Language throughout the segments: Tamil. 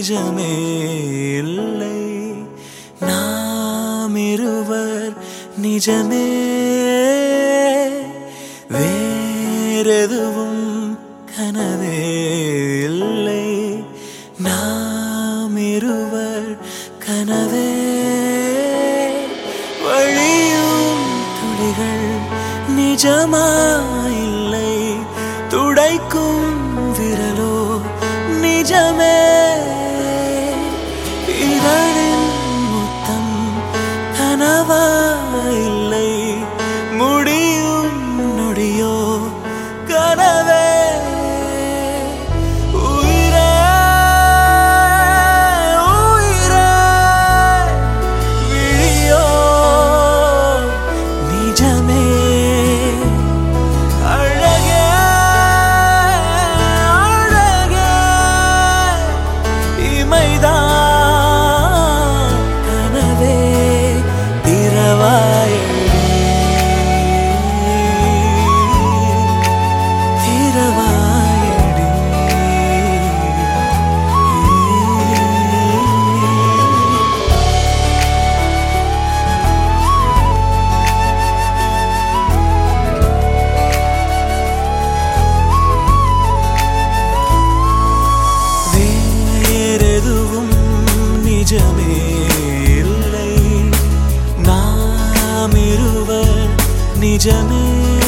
நிஜமே இல்லை. நாம் இருவர் நிஜமே, வேறெதுவும் கனவே இல்லை. நாம் இருவர் கனவே, வழியும் துளிகள் நிஜமாயில்லை. துடைக்கும் விரலோ நிஜமே, இதழின் முத்தம் கனவாயில்லை. முடியும் நொடியோ கனவே. உயிரே உயிரே விழியோ நிஜமே. அழகே அழகே இமைதான் கனவே. திரவாயடி திரவாயடி. வேறெதுவும் நிஜமே இல்லை. நாம் இருவர் நிஜமே.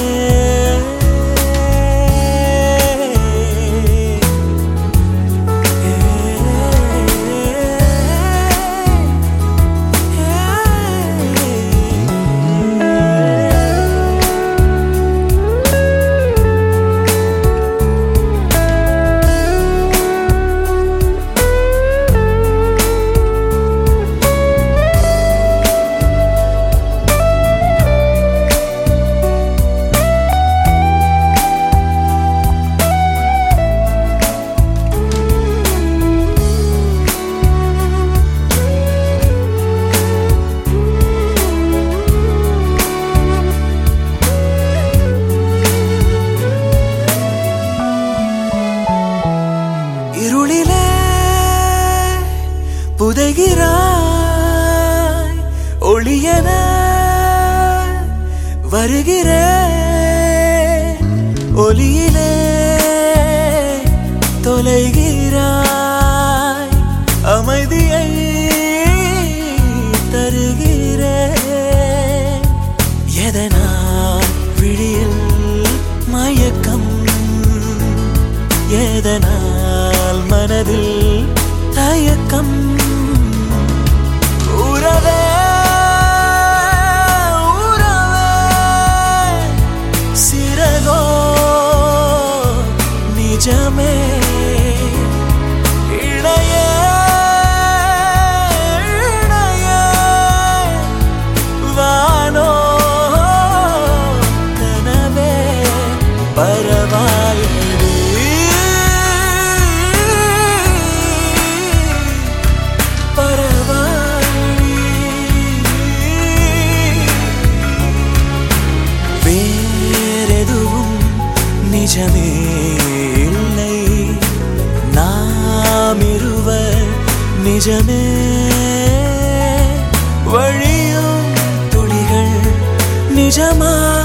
இருளிலே புதைகிறாய், ஒளியென வருகிறேன். ஒளியிலே தொலைகிறாய், அமைதியை தருகிறேன். எதனால் விழியில் மயக்கம், எதனால் மனதில் தயக்கம். உறவே உறவே சிறகோ நிஜமே. இணையே இணையே வானோ கனவே. பரவாயில்லை நிஜமே இல்லை. நாம் இருவர் நிஜமே, வழியும் துளிகள் நிஜமா.